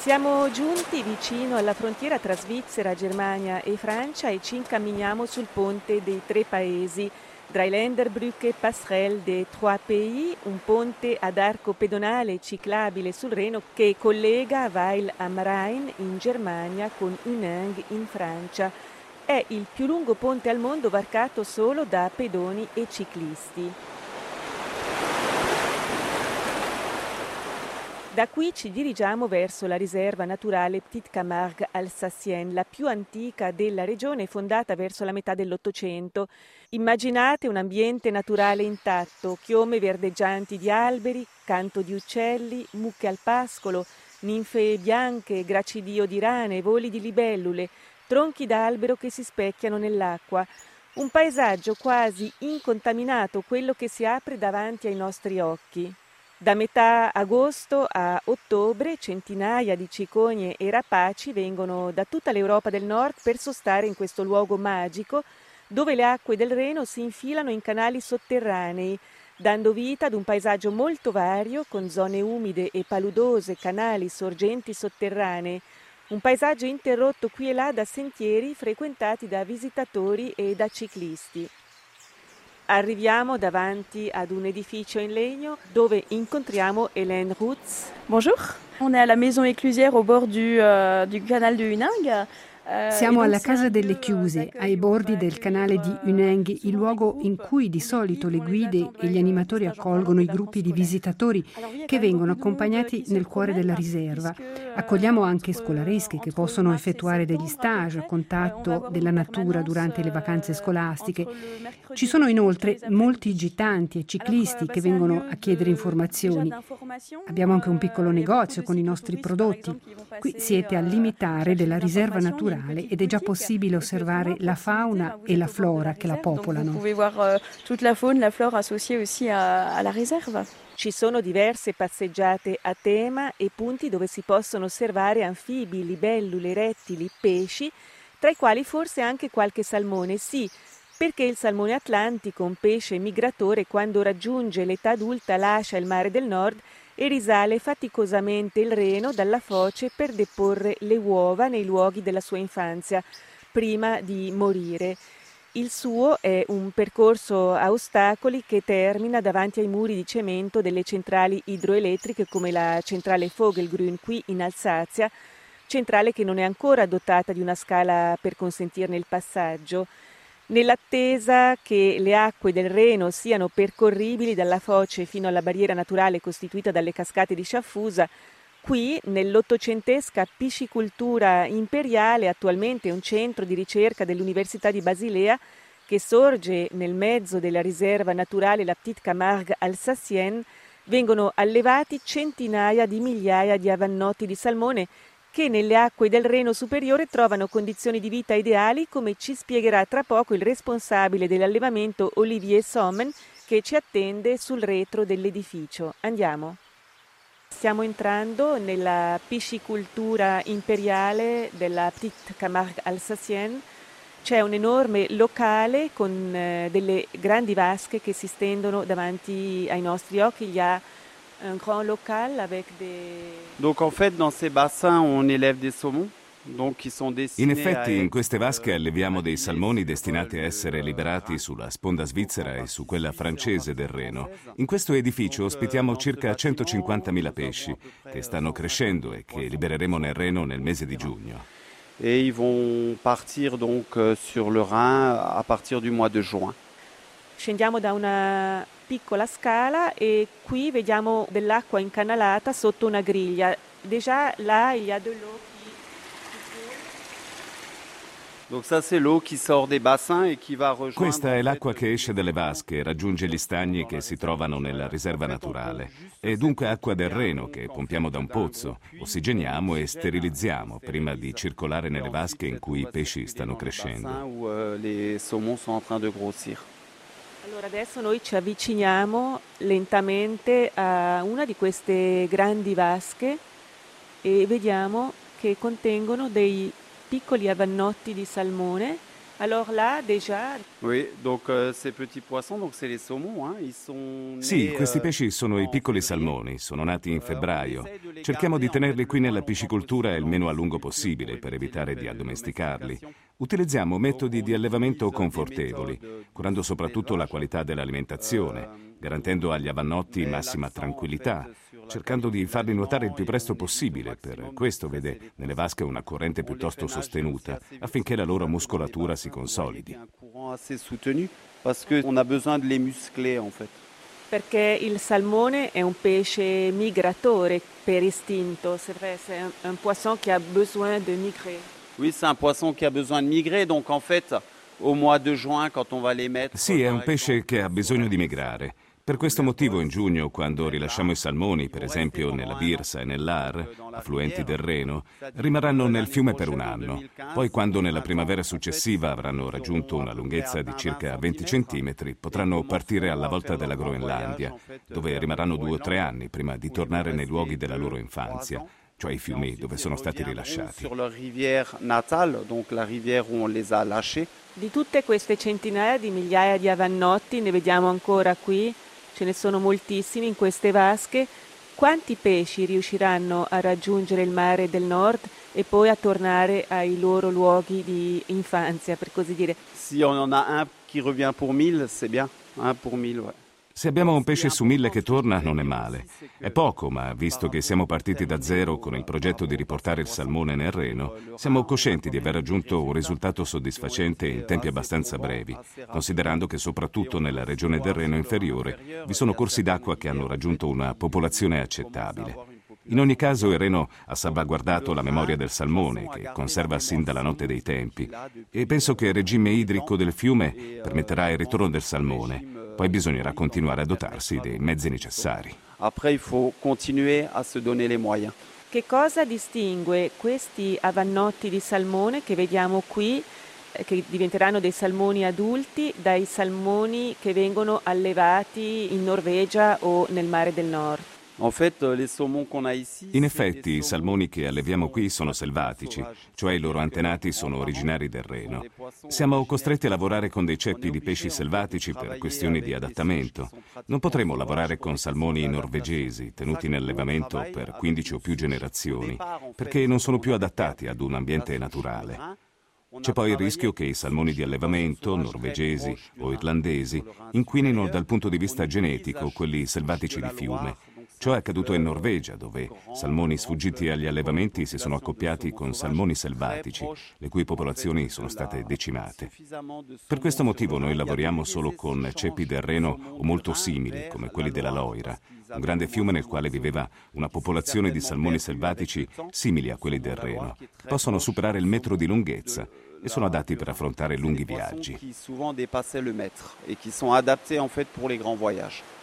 Siamo giunti vicino alla frontiera tra Svizzera, Germania e Francia e ci incamminiamo sul ponte dei tre paesi, Dreiländerbrücke Passerelle des Trois Pays, un ponte ad arco pedonale ciclabile sul Reno che collega Weil am Rhein in Germania con Uneng in Francia. È il più lungo ponte al mondo varcato solo da pedoni e ciclisti. Da qui ci dirigiamo verso la riserva naturale Petite Camargue Alsacienne, la più antica della regione, fondata verso la metà dell'Ottocento. Immaginate un ambiente naturale intatto, chiome verdeggianti di alberi, canto di uccelli, mucche al pascolo, ninfee bianche, gracidio di rane, voli di libellule, tronchi d'albero che si specchiano nell'acqua. Un paesaggio quasi incontaminato, quello che si apre davanti ai nostri occhi. Da metà agosto a ottobre centinaia di cicogne e rapaci vengono da tutta l'Europa del Nord per sostare in questo luogo magico dove le acque del Reno si infilano in canali sotterranei, dando vita ad un paesaggio molto vario con zone umide e paludose, canali, sorgenti sotterranee. Un paesaggio interrotto qui e là da sentieri frequentati da visitatori e da ciclisti. Arriviamo davanti ad un edificio in legno dove incontriamo Hélène Rutz. Bonjour, on est à la maison éclusière au bord du canal de Huningue. Siamo alla Casa delle Chiuse, ai bordi del canale di Uneng, il luogo in cui di solito le guide e gli animatori accolgono i gruppi di visitatori che vengono accompagnati nel cuore della riserva. Accogliamo anche scolaresche che possono effettuare degli stage a contatto della natura durante le vacanze scolastiche. Ci sono inoltre molti gitanti e ciclisti che vengono a chiedere informazioni. Abbiamo anche un piccolo negozio con i nostri prodotti. Qui siete al limitare della riserva naturale ed è già possibile osservare la fauna e la flora che la popolano. Vous pouvez voir toute la faune, la flore associée aussi à la réserve. Ci sono diverse passeggiate a tema e punti dove si possono osservare anfibi, libellule, rettili, pesci, tra i quali forse anche qualche salmone, sì, perché il salmone atlantico, un pesce migratore, quando raggiunge l'età adulta lascia il mare del nord e risale faticosamente il Reno dalla foce per deporre le uova nei luoghi della sua infanzia, prima di morire. Il suo è un percorso a ostacoli che termina davanti ai muri di cemento delle centrali idroelettriche come la centrale Vogelgrün qui in Alsazia, centrale che non è ancora dotata di una scala per consentirne il passaggio. Nell'attesa che le acque del Reno siano percorribili dalla foce fino alla barriera naturale costituita dalle cascate di Sciaffusa, qui nell'ottocentesca piscicultura imperiale, attualmente un centro di ricerca dell'Università di Basilea, che sorge nel mezzo della riserva naturale la Petite Camargue Alsacienne, vengono allevati centinaia di migliaia di avannotti di salmone che nelle acque del Reno superiore trovano condizioni di vita ideali, come ci spiegherà tra poco il responsabile dell'allevamento Olivier Sommen, che ci attende sul retro dell'edificio. Andiamo. Stiamo entrando nella piscicultura imperiale della Petite Camargue Alsacienne. C'è un enorme locale con delle grandi vasche che si stendono davanti ai nostri occhi. Il y a un grand local avec des... Donc en fait dans ces bassins on élève des saumons. In effetti in queste vasche alleviamo dei salmoni destinati a essere liberati sulla sponda svizzera e su quella francese del Reno. In questo edificio ospitiamo circa 150.000 pesci che stanno crescendo e che libereremo nel Reno nel mese di giugno. Et ils vont partir donc sur le Rhin à partir du mois de juin. Scendiamo da una piccola scala e qui vediamo dell'acqua incanalata sotto una griglia. Déjà là il y a de l'eau. Questa è l'acqua che esce dalle vasche e raggiunge gli stagni che si trovano nella riserva naturale. È dunque acqua del Reno che pompiamo da un pozzo, ossigeniamo e sterilizziamo prima di circolare nelle vasche in cui i pesci stanno crescendo. Allora adesso noi ci avviciniamo lentamente a una di queste grandi vasche e vediamo che contengono dei piccoli avannotti di salmone Alors là, déjà... Oui, donc ces petits poissons, donc c'est les saumons, hein, ils sont Sì, questi pesci sono i piccoli salmoni, sono nati in febbraio. Cerchiamo di tenerli qui nella piscicoltura il meno a lungo possibile per evitare di addomesticarli. Utilizziamo metodi di allevamento confortevoli, curando soprattutto la qualità dell'alimentazione, garantendo agli avannotti massima tranquillità, cercando di farli nuotare il più presto possibile. Per questo vede nelle vasche una corrente piuttosto sostenuta, affinché la loro muscolatura si consolidi. Un courant assez soutenu parce qu'on a besoin de les muscler en fait. Perché il salmone è un pesce migratore per istinto, c'est vrai, c'est un poisson qui a besoin de migrer. Oui, c'est un poisson qui a besoin de migrer, donc en fait, au mois de juin, quand on va les mettre... Sì, è un pesce che ha bisogno di migrare. Per questo motivo in giugno, quando rilasciamo i salmoni, per esempio nella Birsa e nell'Ar, affluenti del Reno, rimarranno nel fiume per un anno. Poi quando nella primavera successiva avranno raggiunto una lunghezza di circa 20 centimetri, potranno partire alla volta della Groenlandia, dove rimarranno 2 o 3 anni prima di tornare nei luoghi della loro infanzia, cioè i fiumi dove sono stati rilasciati. Sur leur rivière natale, donc la rivière où on les a lâchés. Di tutte queste centinaia di migliaia di avannotti, ne vediamo ancora qui, ce ne sono moltissimi in queste vasche. Quanti pesci riusciranno a raggiungere il mare del nord e poi a tornare ai loro luoghi di infanzia, per così dire? Si on en a un qui revient pour 1000, c'est bien. Un pour 1000, ouais. Se abbiamo un pesce su 1000 che torna, non è male. È poco, ma visto che siamo partiti da zero con il progetto di riportare il salmone nel Reno, siamo coscienti di aver raggiunto un risultato soddisfacente in tempi abbastanza brevi, considerando che soprattutto nella regione del Reno inferiore vi sono corsi d'acqua che hanno raggiunto una popolazione accettabile. In ogni caso il Reno ha salvaguardato la memoria del salmone, che conserva sin dalla notte dei tempi, e penso che il regime idrico del fiume permetterà il ritorno del salmone. Poi bisognerà continuare a dotarsi dei mezzi necessari. Après, il faut continuer à se donner les moyens. Che cosa distingue questi avannotti di salmone che vediamo qui, che diventeranno dei salmoni adulti, dai salmoni che vengono allevati in Norvegia o nel Mare del Nord? En fait, les saumons qu'on a ici, In effetti, i salmoni che alleviamo qui sono selvatici, cioè i loro antenati sono originari del Reno. Siamo costretti a lavorare con dei ceppi di pesci selvatici per questioni di adattamento. Non potremo lavorare con salmoni norvegesi, tenuti in allevamento per 15 o più generazioni, perché non sono più adattati ad un ambiente naturale. C'è poi il rischio che i salmoni di allevamento, norvegesi o irlandesi, inquinino dal punto di vista genetico quelli selvatici di fiume. Ciò è accaduto in Norvegia, dove salmoni sfuggiti agli allevamenti si sono accoppiati con salmoni selvatici, le cui popolazioni sono state decimate. Per questo motivo noi lavoriamo solo con ceppi del Reno o molto simili, come quelli della Loira, un grande fiume nel quale viveva una popolazione di salmoni selvatici simili a quelli del Reno, che possono superare il metro di lunghezza e sono adatti per affrontare lunghi viaggi. Qui souvent dépassaient le mètre et qui sont adaptés en fait pour les grands voyages.